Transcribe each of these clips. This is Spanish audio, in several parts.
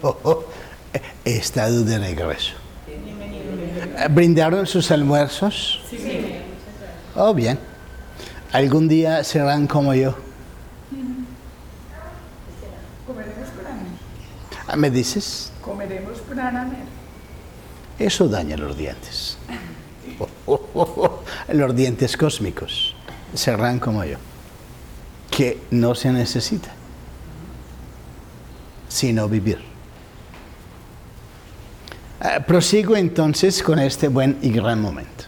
He estado de regreso. ¿Brindaron sus almuerzos? Sí. Oh, bien. Algún día serán como yo. Comeremos banana. ¿Me dices? Comeremos banana. Eso daña los dientes. Los dientes cósmicos serán como yo, que no se necesita, sino vivir. Prosigo entonces con este buen y gran momento.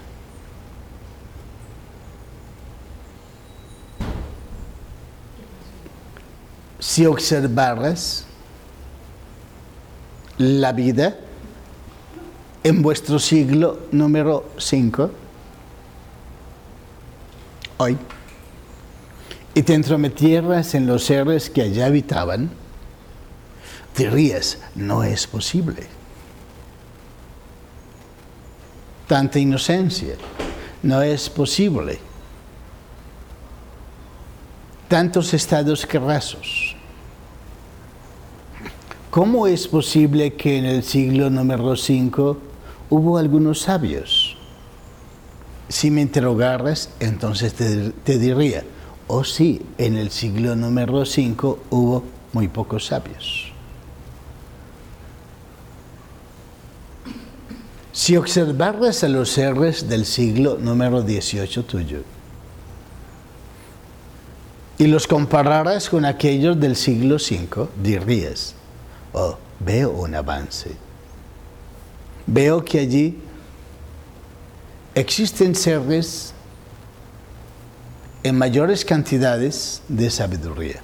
Si observaras la vida en vuestro siglo número 5, hoy, y te entrometieras en los seres que allá habitaban, dirías, no es posible. Tanta inocencia, no es posible. Tantos estados rasos. ¿Cómo es posible que en el siglo número 5 hubo algunos sabios? Si me interrogaras, entonces te diría, oh sí, en el siglo número 5 hubo muy pocos sabios. Si observaras a los seres del siglo número 18 tuyo y los compararas con aquellos del siglo 5, dirías, oh, veo un avance. Veo que allí existen seres en mayores cantidades de sabiduría.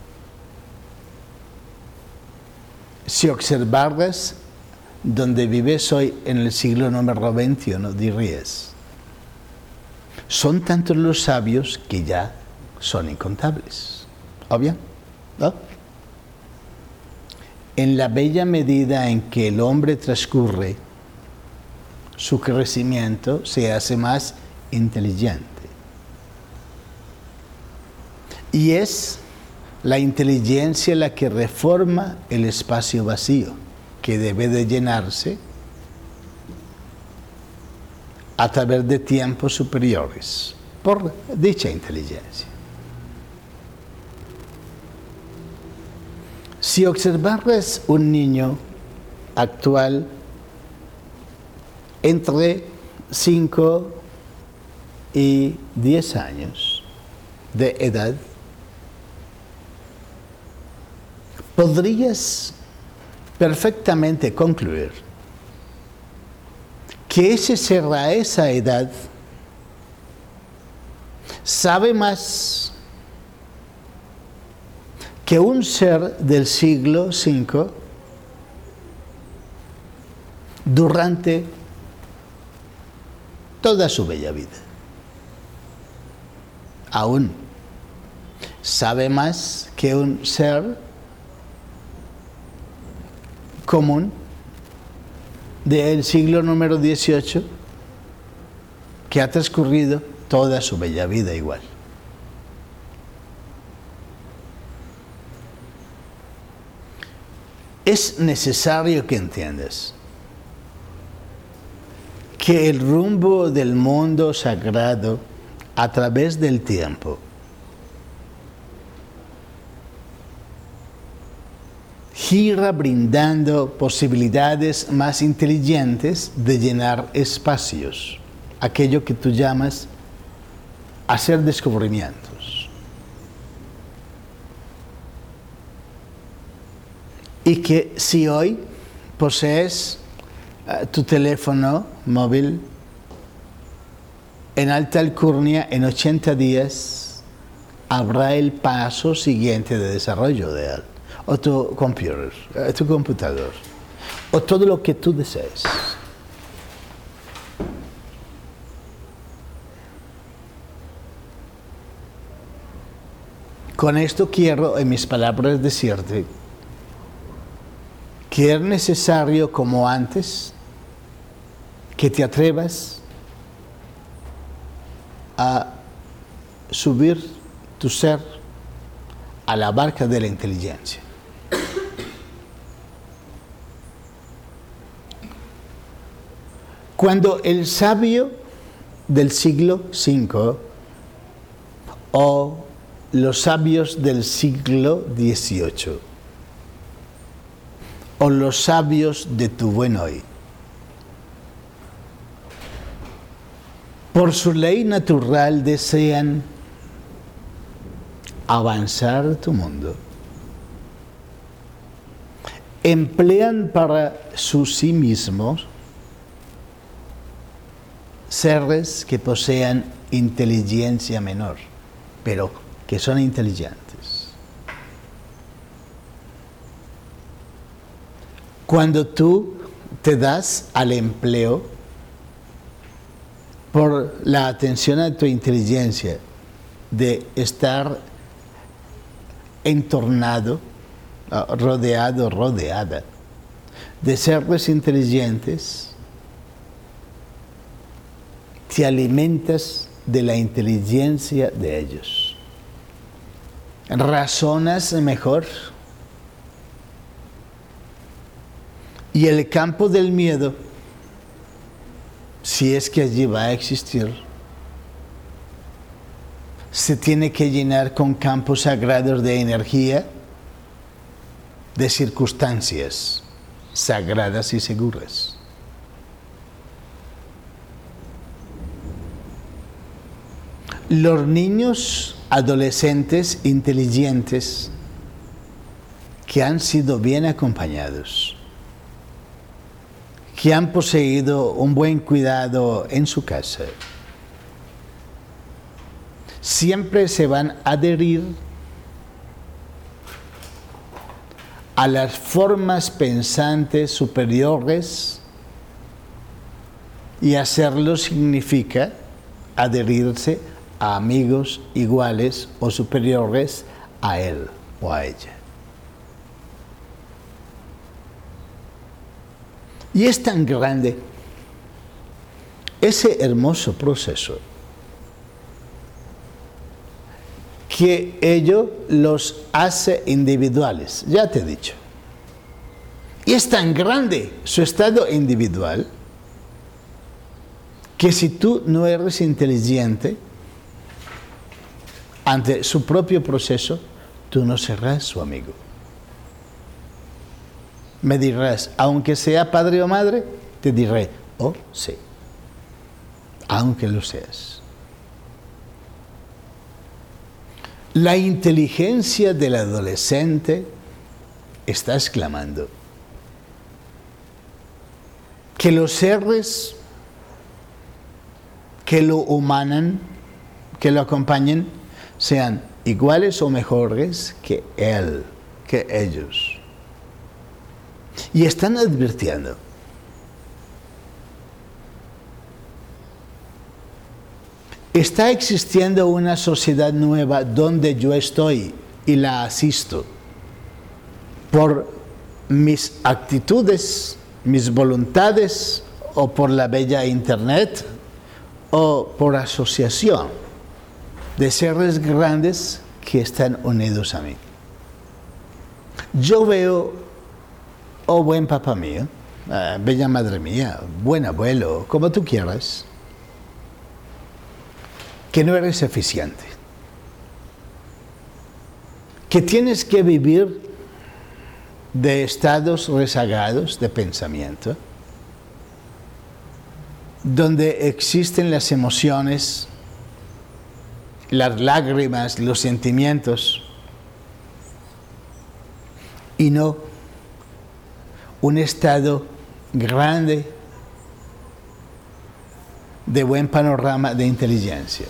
Si observaras donde vives hoy en el siglo número 21, dirías, son tantos los sabios que ya son incontables. ¿Obvio? ¿No? En la bella medida en que el hombre transcurre, su crecimiento se hace más inteligente. Y es la inteligencia la que reforma el espacio vacío, que debe de llenarse a través de tiempos superiores, por dicha inteligencia. Si observaras un niño actual entre 5 y 10 años de edad, podrías perfectamente concluir que ese ser a esa edad sabe más que un ser del siglo V durante toda su bella vida. Aún sabe más que un ser común del siglo número 18 que ha transcurrido toda su bella vida igual. Es necesario que entiendas que el rumbo del mundo sagrado a través del tiempo gira brindando posibilidades más inteligentes de llenar espacios, aquello que tú llamas hacer descubrimientos. Y que si hoy posees tu teléfono móvil en alta alcurnia, en 80 días habrá el paso siguiente de desarrollo de él. O tu computer, tu computador, o todo lo que tú desees. Con esto quiero, en mis palabras, decirte que es necesario, como antes, que te atrevas a subir tu ser a la barca de la inteligencia. Cuando el sabio del siglo V o los sabios del siglo XVIII o los sabios de tu buen hoy, por su ley natural desean avanzar tu mundo, emplean para sí mismos seres que posean inteligencia menor, pero que son inteligentes. Cuando tú te das al empleo por la atención a tu inteligencia, de estar entornado, rodeado, rodeada de seres inteligentes, te alimentas de la inteligencia de ellos. Razonas mejor. Y el campo del miedo, si es que allí va a existir, se tiene que llenar con campos sagrados de energía, de circunstancias sagradas y seguras. Los niños adolescentes inteligentes que han sido bien acompañados, que han poseído un buen cuidado en su casa, siempre se van a adherir a las formas pensantes superiores, y hacerlo significa adherirse a amigos iguales o superiores a él o a ella. Y es tan grande ese hermoso proceso que ello los hace individuales, ya te he dicho. Y es tan grande su estado individual que si tú no eres inteligente ante su propio proceso, tú no serás su amigo. Me dirás, aunque sea padre o madre, te diré, oh sí, aunque lo seas. La inteligencia del adolescente está exclamando que los seres que lo humanan, que lo acompañen, sean iguales o mejores que él, que ellos. Y están advirtiendo está existiendo una sociedad nueva donde yo estoy y la asisto por mis actitudes, mis voluntades, o por la bella internet, o por asociación de seres grandes que están unidos a mí. Yo veo, oh buen papá mío, bella madre mía, buen abuelo, como tú quieras, que no eres eficiente, que tienes que vivir de estados rezagados de pensamiento, donde existen las emociones, las lágrimas, los sentimientos, y no un estado grande de buen panorama de inteligencia.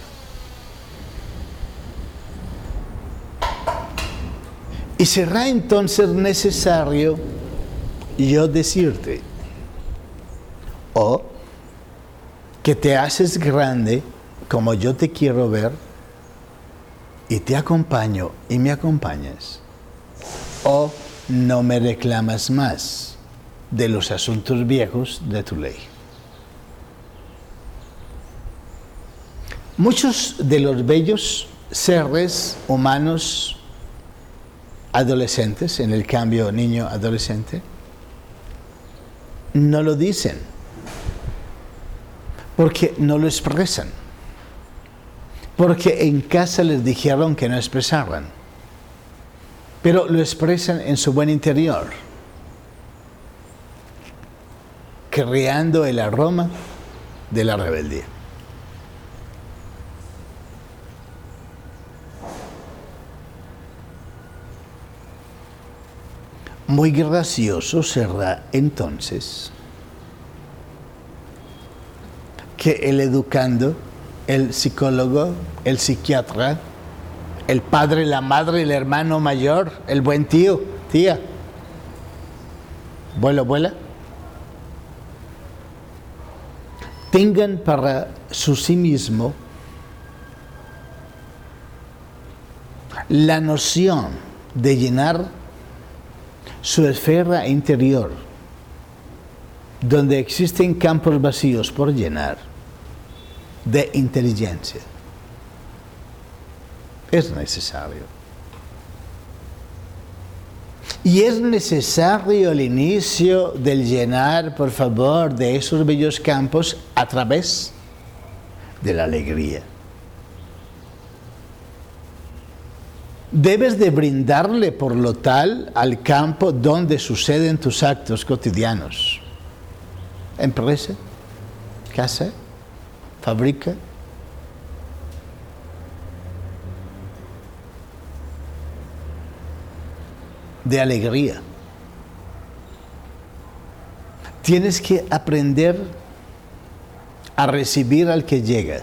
Y será entonces necesario yo decirte, o que te haces grande como yo te quiero ver y te acompaño y me acompañas, o no me reclamas más de los asuntos viejos de tu ley. Muchos de los bellos seres humanos adolescentes, en el cambio niño-adolescente, no lo dicen. Porque no lo expresan. Porque en casa les dijeron que no expresaran. Pero lo expresan en su buen interior, creando el aroma de la rebeldía. Muy gracioso será entonces que el educando, el psicólogo, el psiquiatra, el padre, la madre, el hermano mayor, el buen tío, tía, abuelo, abuela, tengan para sí mismo la noción de llenar su esfera interior, donde existen campos vacíos por llenar, de inteligencia. Es necesario. Y es necesario el inicio del llenar, por favor, de esos bellos campos a través de la alegría. Debes de brindarle, por lo tal, al campo donde suceden tus actos cotidianos. Empresa, casa, fábrica. De alegría. Tienes que aprender a recibir al que llega.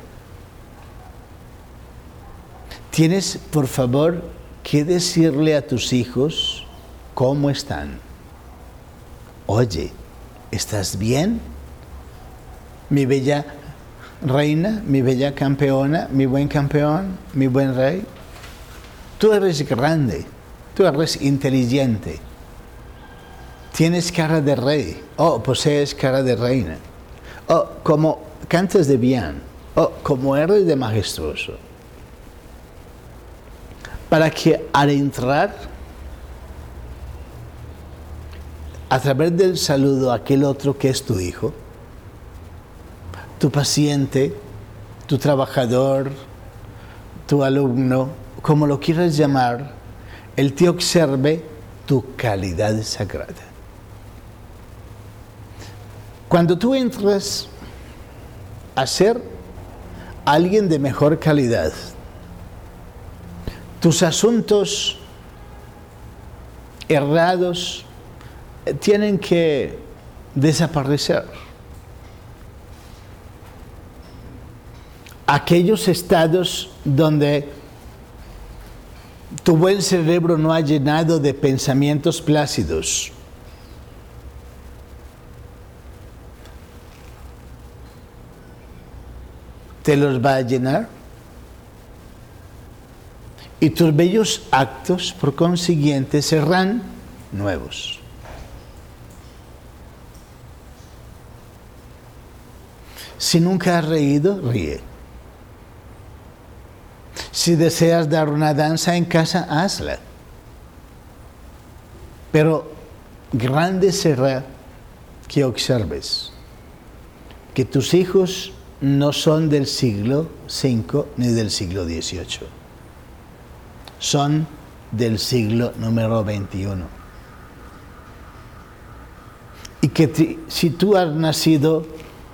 Tienes, por favor, que decirle a tus hijos cómo están. Oye, ¿estás bien? Mi bella reina, mi bella campeona, mi buen campeón, mi buen rey. Tú eres grande. Tú eres inteligente. Tienes cara de rey. Oh, posees cara de reina. Oh, como cantas de bien. Oh, como eres de majestuoso. Para que al entrar, a través del saludo a aquel otro que es tu hijo, tu paciente, tu trabajador, tu alumno, como lo quieras llamar, él te observe tu calidad sagrada. Cuando tú entras a ser alguien de mejor calidad, tus asuntos errados tienen que desaparecer. Aquellos estados donde tu buen cerebro no ha llenado de pensamientos plácidos. ¿Te los va a llenar? Y tus bellos actos, por consiguiente, serán nuevos. Si nunca has reído, ríe. Si deseas dar una danza en casa, hazla. Pero grande será que observes que tus hijos no son del siglo V ni del siglo XVIII. Son del siglo número XXI. Y que si tú has nacido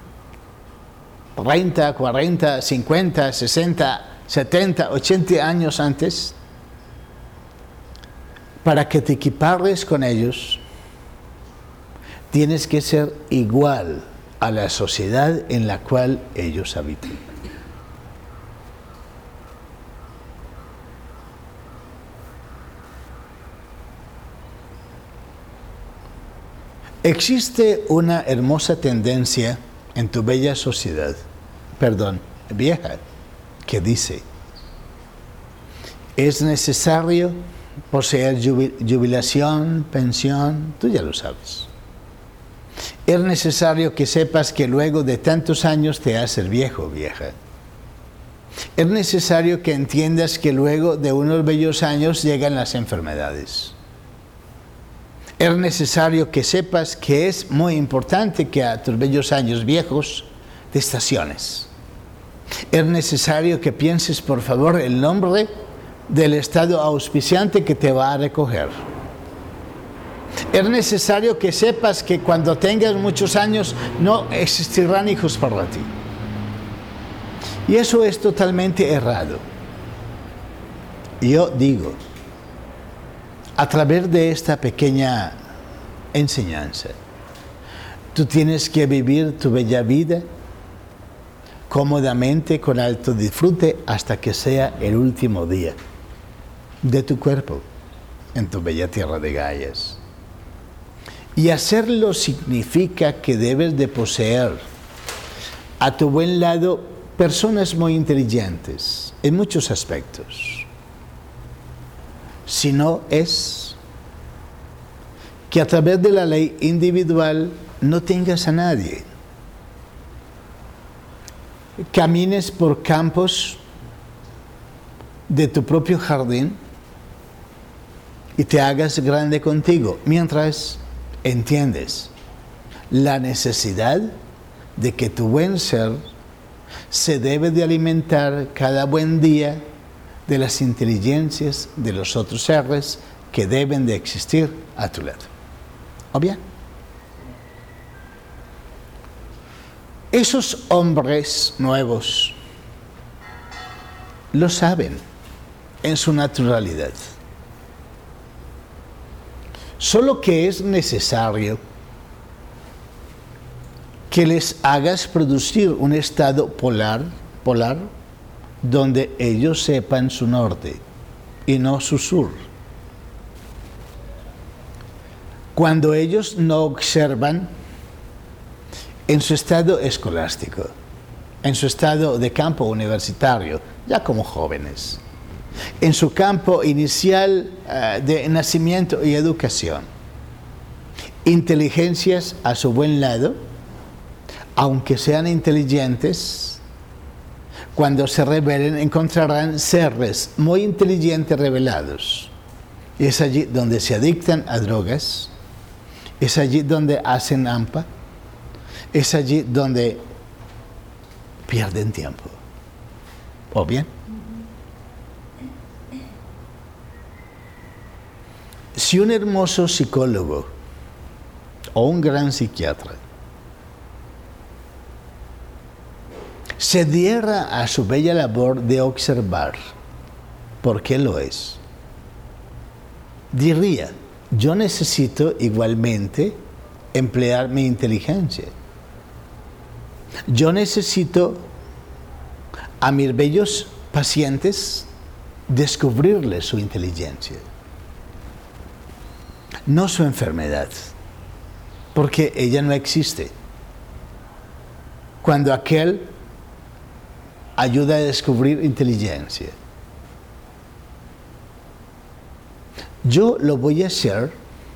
30, 40, 50, 60, 70, 80 años antes, para que te equipares con ellos, tienes que ser igual a la sociedad en la cual ellos habitan. Existe una hermosa tendencia en tu bella sociedad, vieja, que dice: es necesario poseer jubilación, pensión, tú ya lo sabes. Es necesario que sepas que luego de tantos años te haces viejo, vieja. Es necesario que entiendas que luego de unos bellos años llegan las enfermedades. Es necesario que sepas que es muy importante que a tus bellos años viejos de estaciones. Es necesario que pienses, por favor, el nombre del estado auspiciante que te va a recoger. Es necesario que sepas que cuando tengas muchos años no existirán hijos para ti. Y eso es totalmente errado. Yo digo, a través de esta pequeña enseñanza, tú tienes que vivir tu bella vida cómodamente, con alto disfrute, hasta que sea el último día de tu cuerpo en tu bella tierra de Gaias. Y hacerlo significa que debes de poseer a tu buen lado personas muy inteligentes en muchos aspectos. Si no es que a través de la ley individual no tengas a nadie. Camines por campos de tu propio jardín y te hagas grande contigo, mientras entiendes la necesidad de que tu buen ser se debe de alimentar cada buen día de las inteligencias de los otros seres que deben de existir a tu lado. ¿O bien? Esos hombres nuevos lo saben en su naturalidad. Solo que es necesario que les hagas producir un estado polar, donde ellos sepan su norte y no su sur. Cuando ellos no observan en su estado escolástico, en su estado de campo universitario, ya como jóvenes, en su campo inicial de nacimiento y educación, inteligencias a su buen lado, aunque sean inteligentes, cuando se rebelen encontrarán seres muy inteligentes revelados. Y es allí donde se adictan a drogas, es allí donde hacen AMPA, es allí donde pierden tiempo. ¿O bien? Si un hermoso psicólogo o un gran psiquiatra se diera a su bella labor de observar, ¿por qué lo es? Diría, yo necesito igualmente emplear mi inteligencia. Yo necesito a mis bellos pacientes descubrirles su inteligencia, no su enfermedad, porque ella no existe. Cuando aquel ayuda a descubrir inteligencia, yo lo voy a hacer,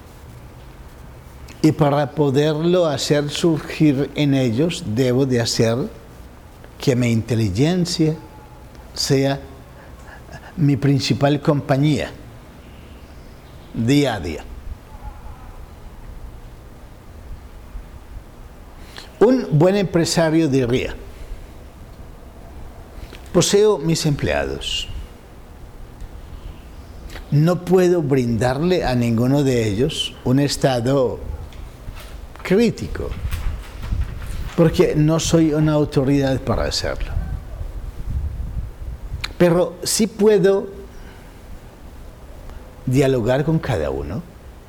y para poderlo hacer surgir en ellos, debo de hacer que mi inteligencia sea mi principal compañía día a día. Un buen empresario diría, poseo mis empleados, no puedo brindarle a ninguno de ellos un estado crítico, porque no soy una autoridad para hacerlo. Pero sí puedo dialogar con cada uno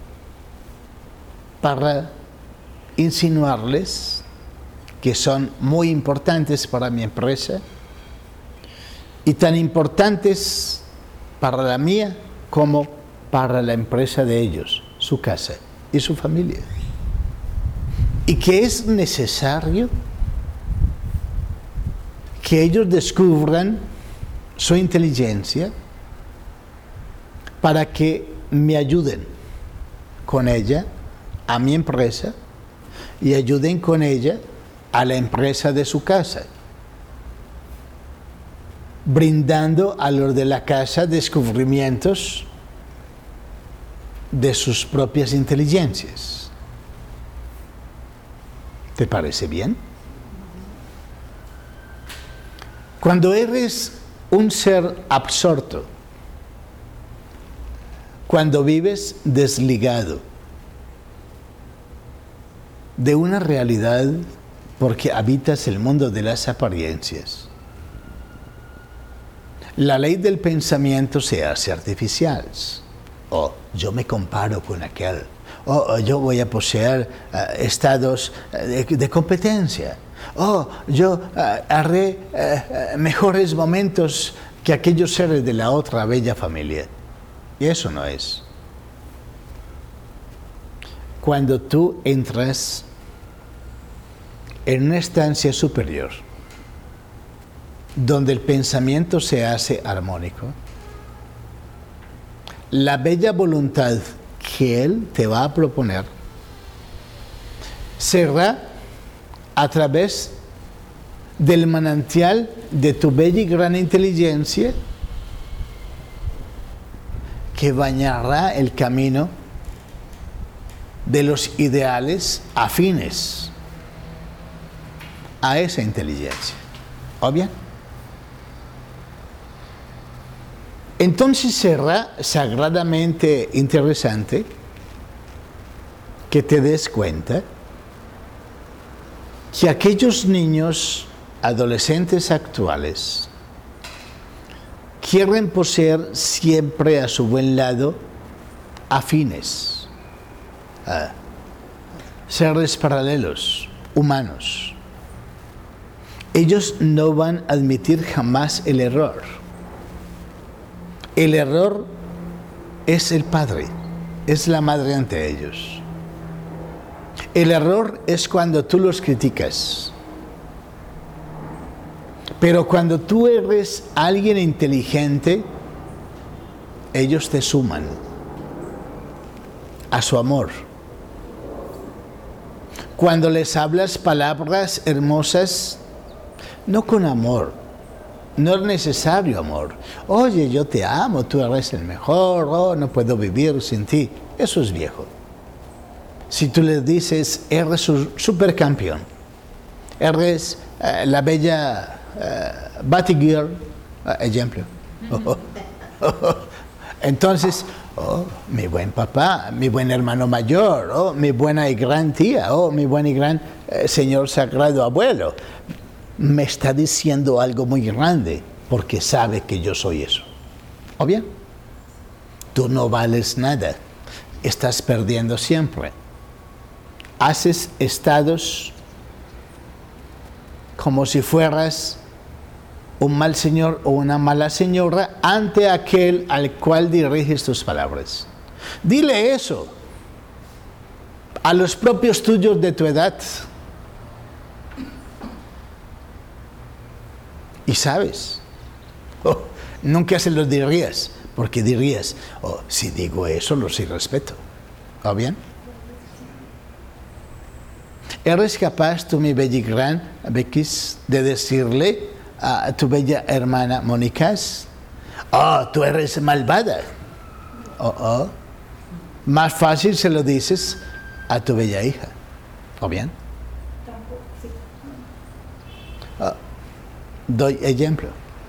para insinuarles que son muy importantes para mi empresa y tan importantes para la mía como para la empresa de ellos, su casa y su familia. Y que es necesario que ellos descubran su inteligencia para que me ayuden con ella a mi empresa y ayuden con ella a la empresa de su casa, brindando a los de la casa descubrimientos de sus propias inteligencias. ¿Te parece bien? Cuando eres un ser absorto, cuando vives desligado de una realidad porque habitas el mundo de las apariencias, la ley del pensamiento se hace artificial. Oh, yo me comparo con aquel. Oh, yo voy a poseer estados de competencia. Oh, yo haré mejores momentos que aquellos seres de la otra bella familia. Y eso no es. Cuando tú entras en una estancia superior, donde el pensamiento se hace armónico, la bella voluntad que Él te va a proponer será a través del manantial de tu bella y gran inteligencia que bañará el camino de los ideales afines a esa inteligencia. ¿Obvio? Entonces será sagradamente interesante que te des cuenta que aquellos niños adolescentes actuales quieren poseer siempre a su buen lado afines, seres paralelos, humanos. Ellos no van a admitir jamás el error. El error es el padre, es la madre ante ellos. El error es cuando tú los criticas. Pero cuando tú eres alguien inteligente, ellos te suman a su amor. Cuando les hablas palabras hermosas, no con amor, no es necesario amor. Oye, yo te amo, tú eres el mejor, oh, no puedo vivir sin ti. Eso es viejo. Si tú les dices, eres un supercampeón, eres la bella Batgirl, ejemplo. Entonces, oh, mi buen papá, mi buen hermano mayor, oh, mi buena y gran tía, oh, mi buen y gran señor sagrado abuelo, me está diciendo algo muy grande porque sabe que yo soy eso. ¿O bien? Tú no vales nada, estás perdiendo siempre. Haces estados como si fueras un mal señor o una mala señora ante aquel al cual diriges tus palabras. Dile eso a los propios tuyos de tu edad. Y sabes, oh, nunca se los dirías, porque dirías, oh, si digo eso, los irrespeto. ¿O bien? ¿Eres capaz, tú, mi bella y gran Bekis, de decirle a tu bella hermana Mónica, oh, tú eres malvada? Oh, oh. Más fácil se lo dices a tu bella hija. ¿O bien? Oh, doy ejemplo.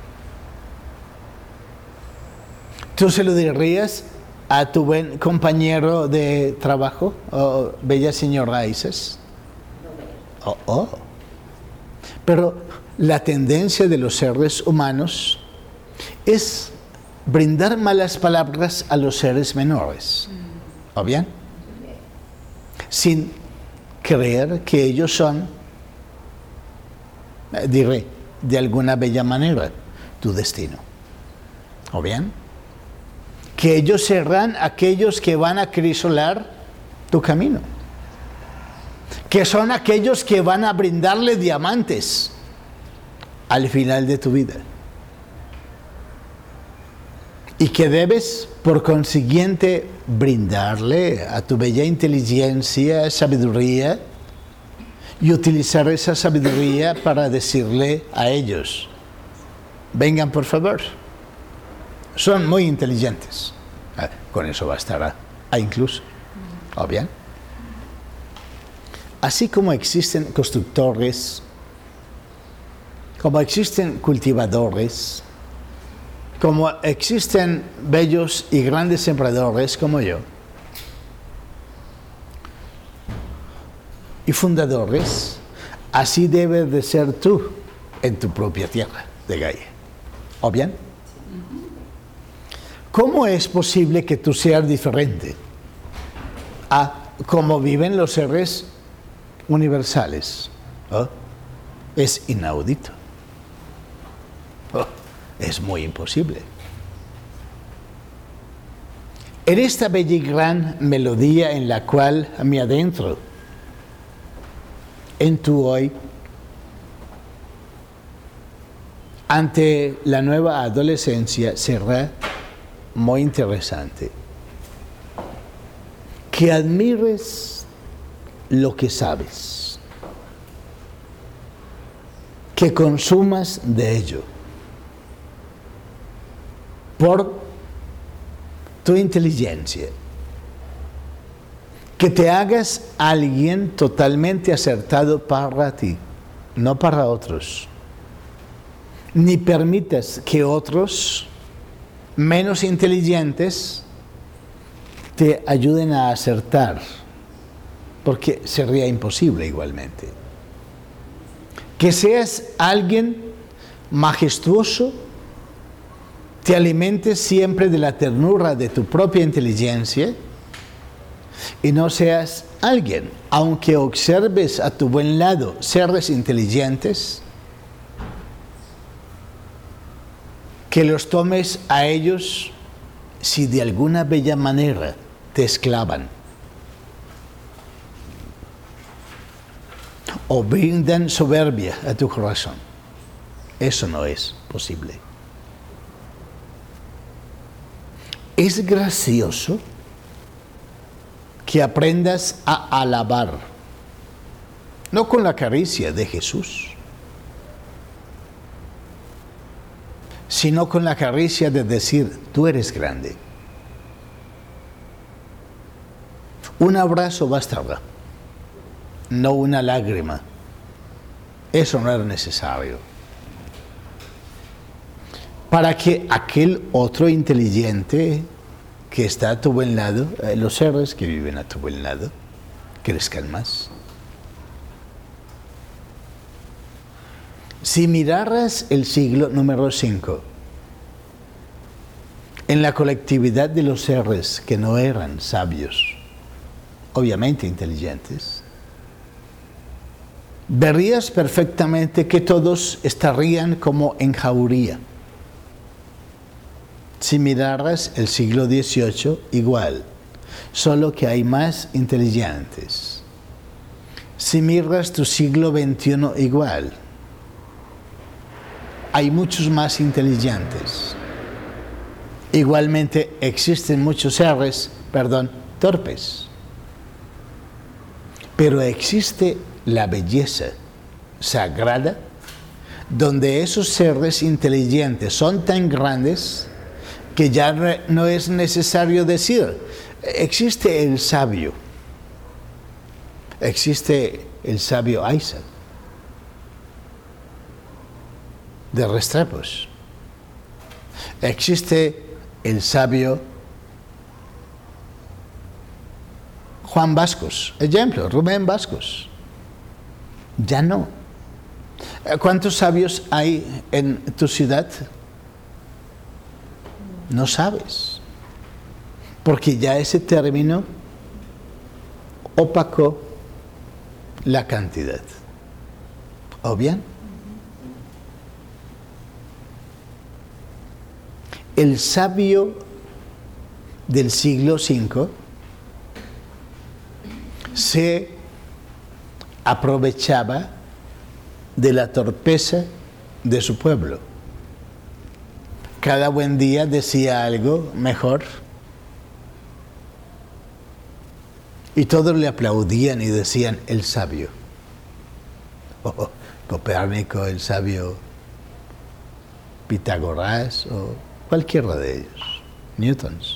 ¿Tú se lo dirías a tu buen compañero de trabajo, oh, bella señora Isis? Oh, oh. Pero la tendencia de los seres humanos es brindar malas palabras a los seres menores. ¿O bien? Sin creer que ellos son, diré, de alguna bella manera, tu destino. ¿O bien? Que ellos serán aquellos que van a acrisolar tu camino. Que son aquellos que van a brindarle diamantes al final de tu vida. Y que debes, por consiguiente, brindarle a tu bella inteligencia, sabiduría, y utilizar esa sabiduría para decirle a ellos, vengan por favor. Son muy inteligentes. Con eso bastará. Incluso. ¿O bien? Así como existen constructores como existen cultivadores, como existen bellos y grandes sembradores como yo, y fundadores, así debes de ser tú en tu propia tierra de Gaia. ¿O bien? ¿Cómo es posible que tú seas diferente a cómo viven los seres universales? ¿Oh? Es inaudito. Oh, es muy imposible. En esta bella y gran melodía en la cual me adentro, en tu hoy, ante la nueva adolescencia, será muy interesante que admires lo que sabes, que consumas de ello por tu inteligencia, que te hagas alguien totalmente acertado para ti, no para otros, ni permitas que otros menos inteligentes te ayuden a acertar, porque sería imposible igualmente. Que seas alguien majestuoso, te alimentes siempre de la ternura de tu propia inteligencia y no seas alguien, aunque observes a tu buen lado seres inteligentes, que los tomes a ellos si de alguna bella manera te esclavan o brindan soberbia a tu corazón. Eso no es posible. Es gracioso que aprendas a alabar, no con la caricia de Jesús, sino con la caricia de decir, tú eres grande. Un abrazo bastará, no una lágrima. Eso no era necesario. Para que aquel otro inteligente que está a tu buen lado, los seres que viven a tu buen lado, crezcan más. Si miraras el siglo número 5, en la colectividad de los seres que no eran sabios, obviamente inteligentes, verías perfectamente que todos estarían como en jauría. Si miraras el siglo XVIII, igual, solo que hay más inteligentes. Si miras tu siglo XXI, igual, hay muchos más inteligentes. Igualmente existen muchos seres, torpes. Pero existe la belleza sagrada donde esos seres inteligentes son tan grandes que ya no es necesario decir, existe el sabio Isaac de Restrepos, existe el sabio Juan Vascos, ejemplo, Rubén Vascos. Ya no. ¿Cuántos sabios hay en tu ciudad? No sabes, porque ya ese término opacó la cantidad. ¿O bien? El sabio del siglo V se aprovechaba de la torpeza de su pueblo. Cada buen día decía algo mejor y todos le aplaudían y decían el sabio. O Copérnico, el sabio Pitágoras o cualquiera de ellos, Newtons.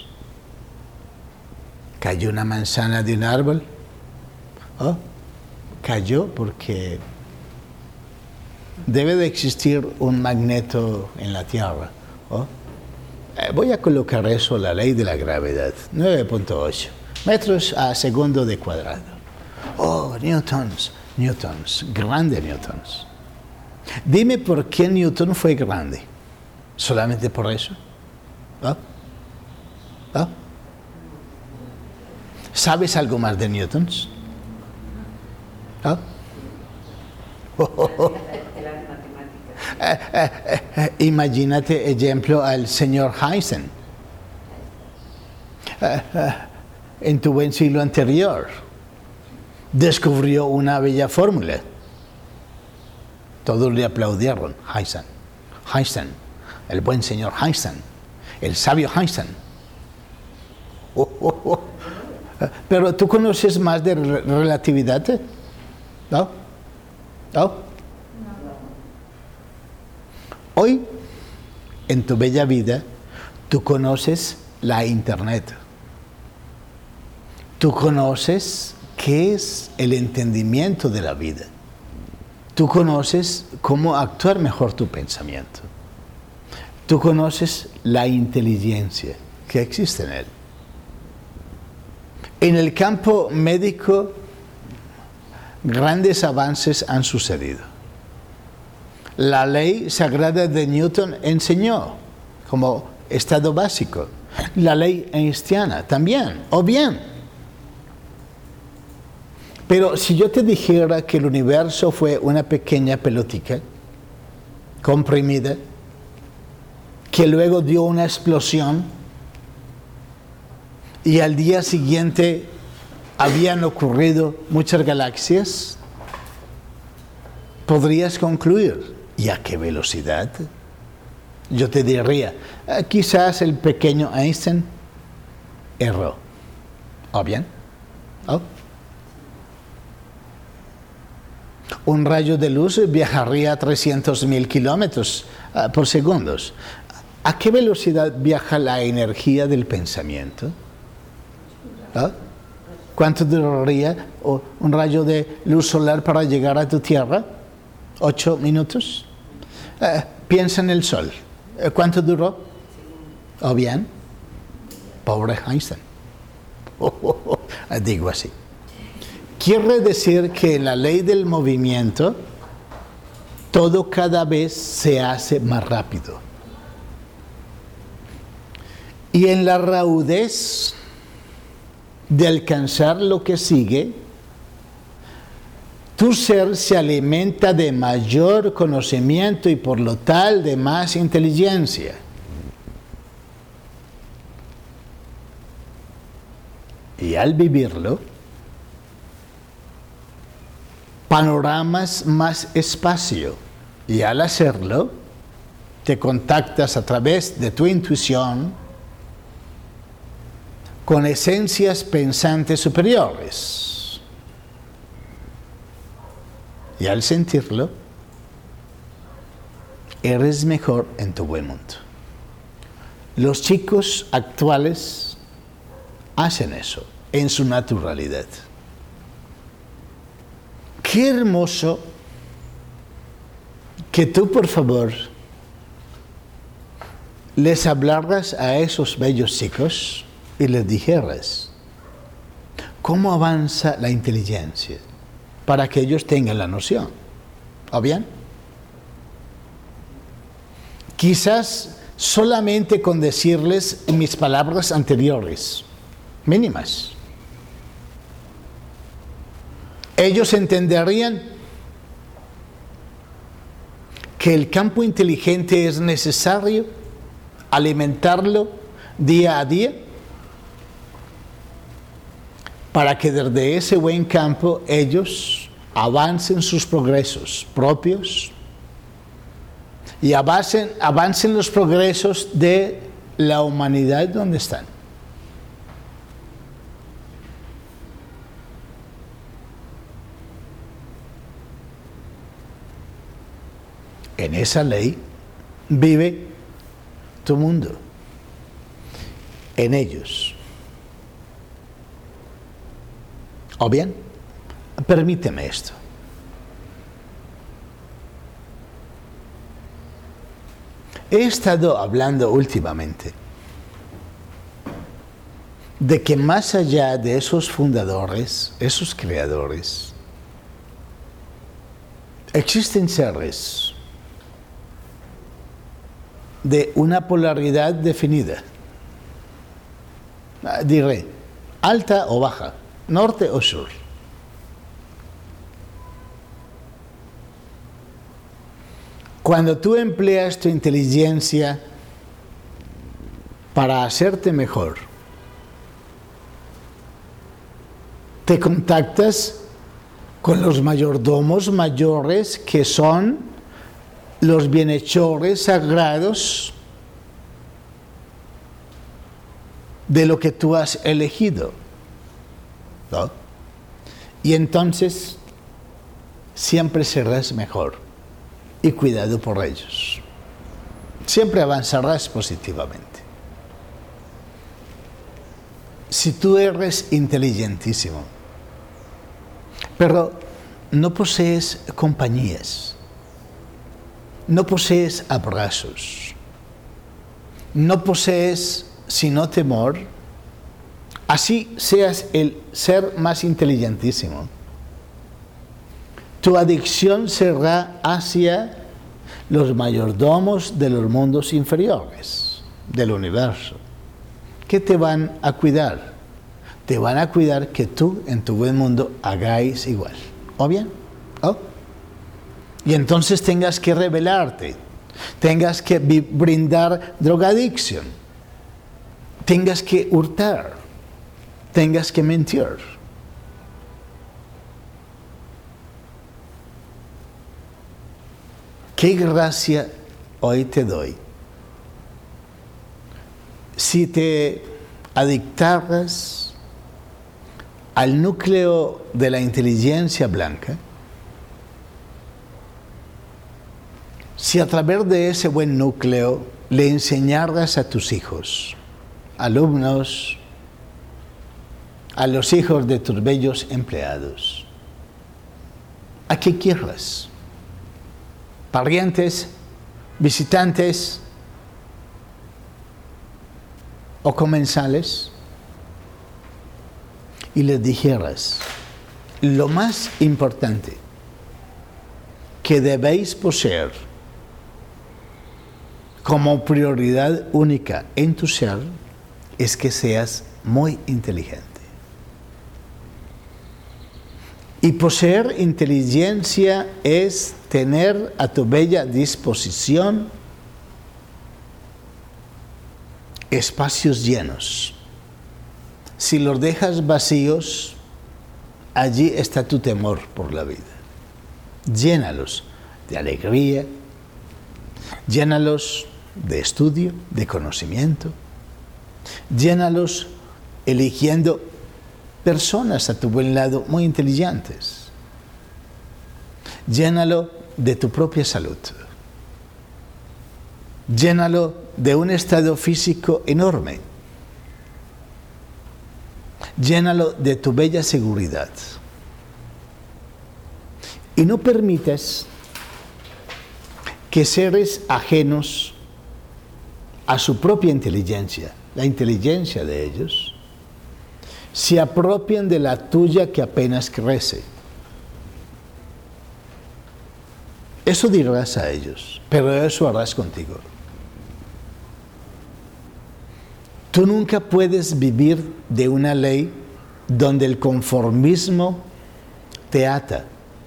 Cayó una manzana de un árbol. Cayó porque Debe de existir un magneto en la Tierra. ¿Oh? Voy a colocar eso, la ley de la gravedad, 9.8 metros a segundo de cuadrado. Oh, newtons, grande newtons. Dime por qué Newton fue grande. ¿Solamente por eso? ¿Oh? ¿Oh? ¿Sabes algo más de newtons? ¿Oh? Imagínate, ejemplo, al señor Einstein. En tu buen siglo anterior, descubrió una bella fórmula. Todos le aplaudieron. Einstein, el buen señor Einstein, el sabio Einstein. Pero tú conoces más de relatividad, ¿no? ¿No? Hoy, en tu bella vida, tú conoces la Internet. Tú conoces qué es el entendimiento de la vida. Tú conoces cómo actuar mejor tu pensamiento. Tú conoces la inteligencia que existe en él. En el campo médico, grandes avances han sucedido. La ley sagrada de Newton enseñó como estado básico. La ley einsteiniana también, o bien. Pero si yo te dijera que el universo fue una pequeña pelotica comprimida, que luego dio una explosión y al día siguiente habían ocurrido muchas galaxias, podrías concluir, ¿y a qué velocidad? Yo te diría, quizás el pequeño Einstein erró. ¿O bien? ¿Oh? Un rayo de luz viajaría a 300.000 kilómetros por segundo. ¿A qué velocidad viaja la energía del pensamiento? ¿Oh? ¿Cuánto duraría un rayo de luz solar para llegar a tu Tierra? 8 minutos. Piensa en el Sol. ¿Cuánto duró? ¿O bien? Pobre Einstein. Digo así. Quiere decir que en la ley del movimiento todo cada vez se hace más rápido. Y en la raudez de alcanzar lo que sigue, tu ser se alimenta de mayor conocimiento y por lo tal de más inteligencia. Y al vivirlo, panoramas más espacio. Y al hacerlo, te contactas a través de tu intuición con esencias pensantes superiores. Y al sentirlo, eres mejor en tu buen mundo. Los chicos actuales hacen eso en su naturalidad. Qué hermoso que tú, por favor, les hablaras a esos bellos chicos y les dijeras cómo avanza la inteligencia para que ellos tengan la noción. ¿O bien? Quizás solamente con decirles mis palabras anteriores, mínimas, ellos entenderían que el campo inteligente es necesario alimentarlo día a día para que desde ese buen campo ellos avancen sus progresos propios y avancen los progresos de la humanidad donde están. En esa ley vive tu mundo, en ellos. O bien, permíteme esto. He estado hablando últimamente de que más allá de esos fundadores, esos creadores, existen seres de una polaridad definida. Diré, alta o baja, norte o sur. Cuando tú empleas tu inteligencia para hacerte mejor, te contactas con los mayordomos mayores que son los bienhechores sagrados de lo que tú has elegido, ¿no? Y entonces siempre serás mejor y cuidado por ellos. Siempre avanzarás positivamente. Si tú eres inteligentísimo, pero no posees compañías, no posees abrazos, no posees sino temor, así seas el ser más inteligentísimo, tu adicción será hacia los mayordomos de los mundos inferiores del universo. ¿Qué te van a cuidar? Te van a cuidar que tú en tu buen mundo hagáis igual. ¿O bien? ¿Oh? Y entonces tengas que rebelarte, tengas que brindar drogadicción, tengas que hurtar, tengas que mentir. Qué gracia hoy te doy. Si te adictaras al núcleo de la inteligencia blanca, si a través de ese buen núcleo le enseñaras a tus hijos, alumnos, a los hijos de tus bellos empleados, a qué quieras, parientes, visitantes o comensales, y les dijeras, lo más importante que debéis poseer como prioridad única en tu ser es que seas muy inteligente. Y poseer inteligencia es tener a tu bella disposición espacios llenos. Si los dejas vacíos, allí está tu temor por la vida. Llénalos de alegría, llénalos de estudio, de conocimiento, llénalos eligiendo personas a tu buen lado muy inteligentes. Llénalo de tu propia salud. Llénalo de un estado físico enorme. Llénalo de tu bella seguridad. Y no permitas que seres ajenos a su propia inteligencia, la inteligencia de ellos, se apropien de la tuya que apenas crece. Eso dirás a ellos, pero eso harás contigo. Tú nunca puedes vivir de una ley donde el conformismo te ata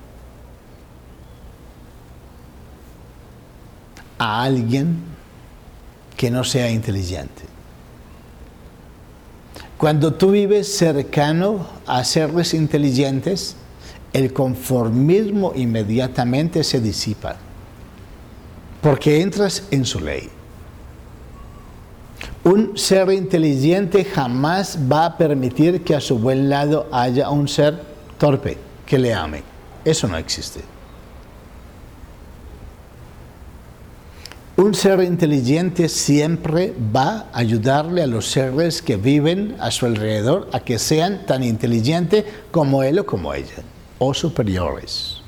a alguien que no sea inteligente. Cuando tú vives cercano a seres inteligentes, el conformismo inmediatamente se disipa, porque entras en su ley. Un ser inteligente jamás va a permitir que a su buen lado haya un ser torpe que le ame. Eso no existe. Un ser inteligente siempre va a ayudarle a los seres que viven a su alrededor a que sean tan inteligentes como él o como ella, o superiores.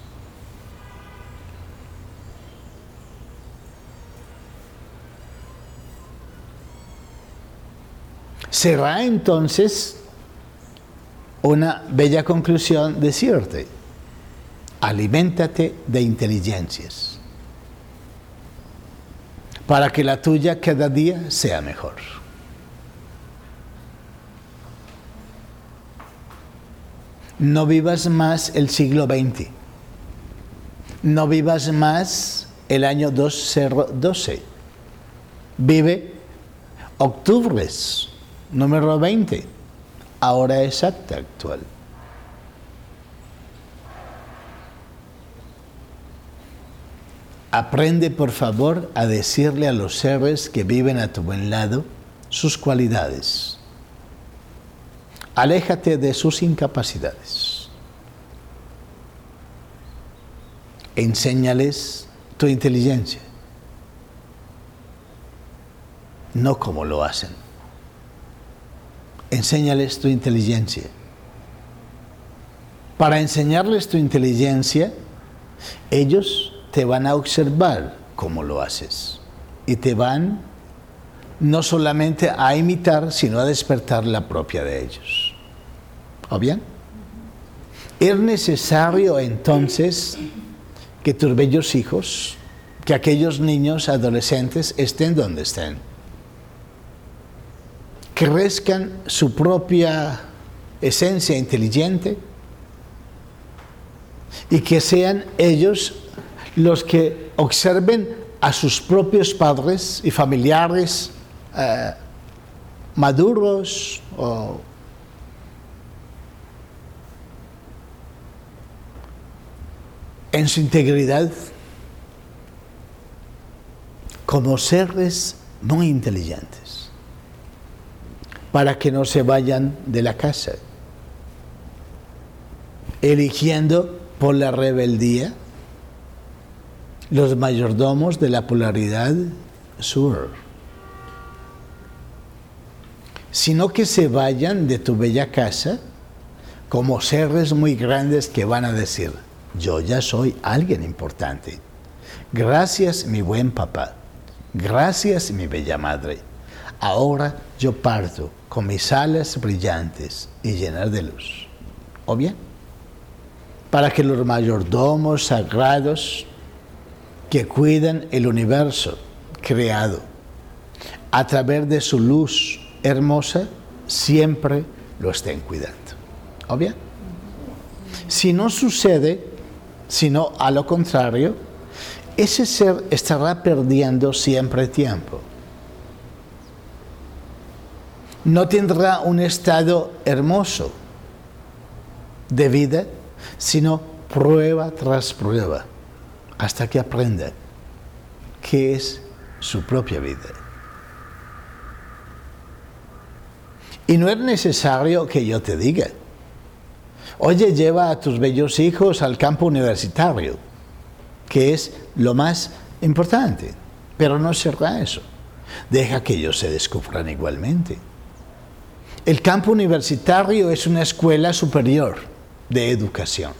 será entonces una bella conclusión decirte, aliméntate de inteligencias para que la tuya cada día sea mejor. No vivas más el siglo XX. No vivas más el año 2012. Vive octubres, número 20, hora exacta actual. Aprende, por favor, a decirle a los seres que viven a tu buen lado sus cualidades. Aléjate de sus incapacidades. Enséñales tu inteligencia, no como lo hacen. Enséñales tu inteligencia. Para enseñarles tu inteligencia, ellos te van a observar cómo lo haces y te van no solamente a imitar, sino a despertar la propia de ellos. ¿O bien? Es necesario entonces que tus bellos hijos, que aquellos niños adolescentes estén donde estén, crezcan su propia esencia inteligente y que sean ellos los que observen a sus propios padres y familiares maduros o en su integridad como seres muy inteligentes, para que no se vayan de la casa, eligiendo por la rebeldía los mayordomos de la polaridad sur, sino que se vayan de tu bella casa como seres muy grandes que van a decir: yo ya soy alguien importante. Gracias, mi buen papá. Gracias, mi bella madre. Ahora yo parto con mis alas brillantes y llenas de luz. ¿O bien? Para que los mayordomos sagrados que cuidan el universo creado a través de su luz hermosa siempre lo estén cuidando. ¿O bien? Si no sucede, sino a lo contrario, ese ser estará perdiendo siempre tiempo. No tendrá un estado hermoso de vida, sino prueba tras prueba, hasta que aprenda qué es su propia vida. Y no es necesario que yo te diga: oye, lleva a tus bellos hijos al campo universitario, que es lo más importante. Pero no será eso. Deja que ellos se descubran igualmente. El campo universitario es una escuela superior de educación.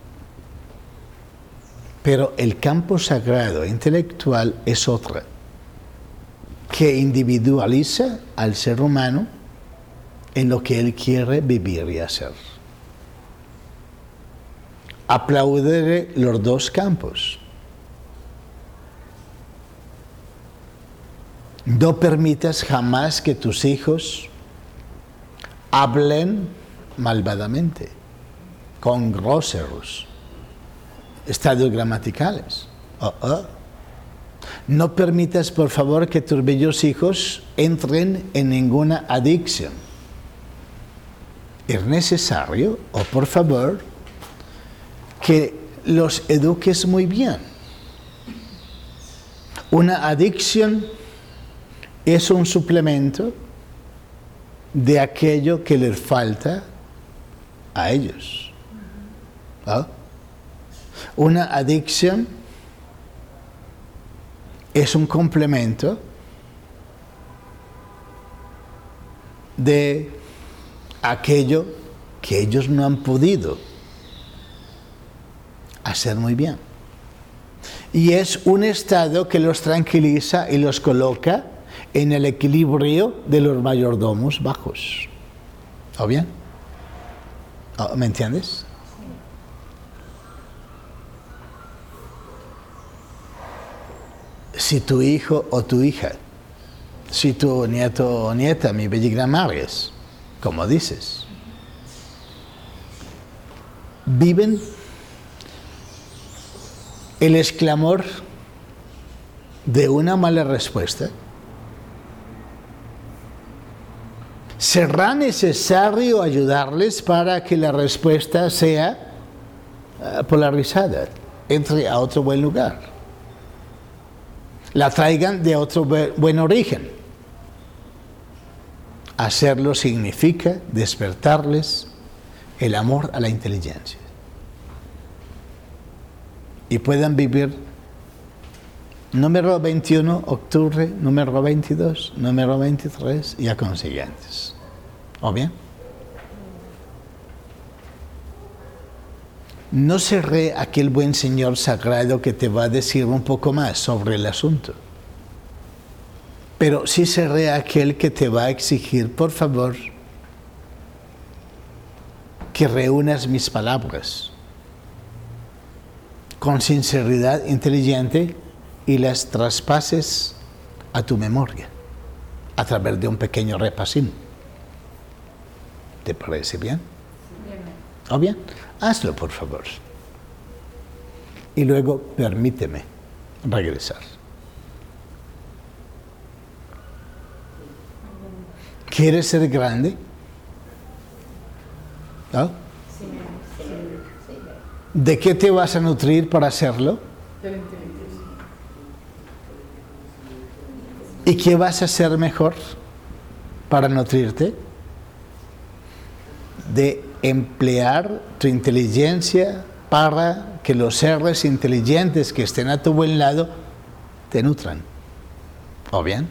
Pero el campo sagrado intelectual es otra, que individualiza al ser humano en lo que él quiere vivir y hacer. Aplaudiré los dos campos. No permitas jamás que tus hijos hablen malvadamente, con groseros estados gramaticales. No permitas, por favor, que tus bellos hijos entren en ninguna adicción. Es necesario, por favor, que los eduques muy bien. Una adicción es un suplemento de aquello que les falta a ellos. ¿Ah? Una adicción es un complemento de aquello que ellos no han podido hacer muy bien. Y es un estado que los tranquiliza y los coloca en el equilibrio de los mayordomos bajos. ¿O bien? ¿Me entiendes? Si tu hijo o tu hija, si tu nieto o nieta, mi bella Maries, como dices, viven el exclamor de una mala respuesta, será necesario ayudarles para que la respuesta sea polarizada, entre a otro buen lugar, la traigan de otro buen origen. Hacerlo significa despertarles el amor a la inteligencia y puedan vivir número 21, octubre, número 22, número 23 y a consiguientes. ¿O bien? No seré aquel buen señor sagrado que te va a decir un poco más sobre el asunto, pero sí seré aquel que te va a exigir, por favor, que reúnas mis palabras con sinceridad inteligente y las traspases a tu memoria a través de un pequeño repasín. ¿Te parece bien? ¿O bien? Hazlo, por favor. Y luego permíteme regresar. ¿Quieres ser grande? ¿No? ¿De qué te vas a nutrir para hacerlo? De la inteligencia. ¿Y qué vas a hacer mejor para nutrirte? De emplear tu inteligencia para que los seres inteligentes que estén a tu buen lado te nutran. ¿O bien?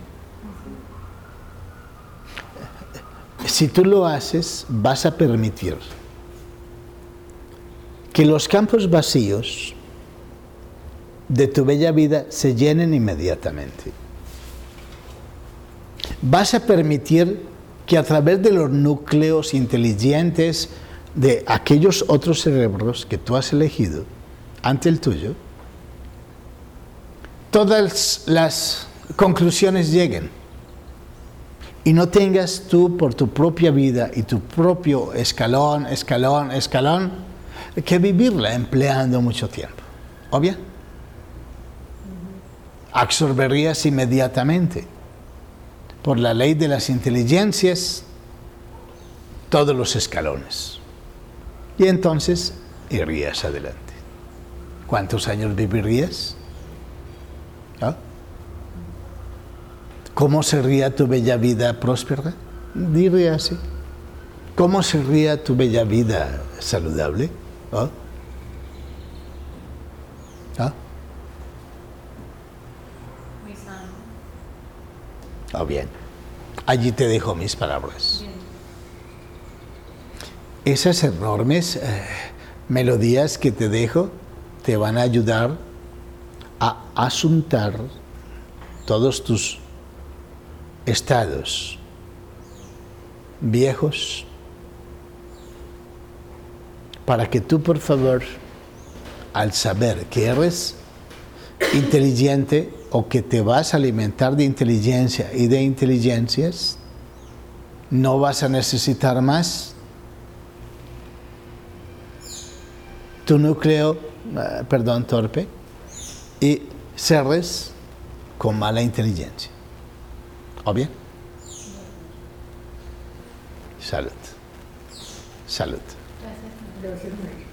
Si tú lo haces, vas a permitir que los campos vacíos de tu bella vida se llenen inmediatamente. Vas a permitir que a través de los núcleos inteligentes de aquellos otros cerebros que tú has elegido ante el tuyo, todas las conclusiones lleguen y no tengas tú por tu propia vida y tu propio escalón que vivirla empleando mucho tiempo. ¿O bien? Absorberías inmediatamente por la ley de las inteligencias todos los escalones. Y entonces irías adelante. ¿Cuántos años vivirías? ¿Ah? ¿Cómo sería tu bella vida próspera? Diría así. ¿Cómo sería tu bella vida saludable? ¿Ah? ¿Ah? Muy sano. Oh, bien. Allí te dejo mis palabras. Bien. Esas enormes melodías que te dejo te van a ayudar a asuntar todos tus estados viejos para que tú, por favor, al saber que eres inteligente o que te vas a alimentar de inteligencia y de inteligencias, no vas a necesitar más tu núcleo, torpe, y seres con mala inteligencia. ¿O bien? Salud. Salud. Gracias. Gracias, María.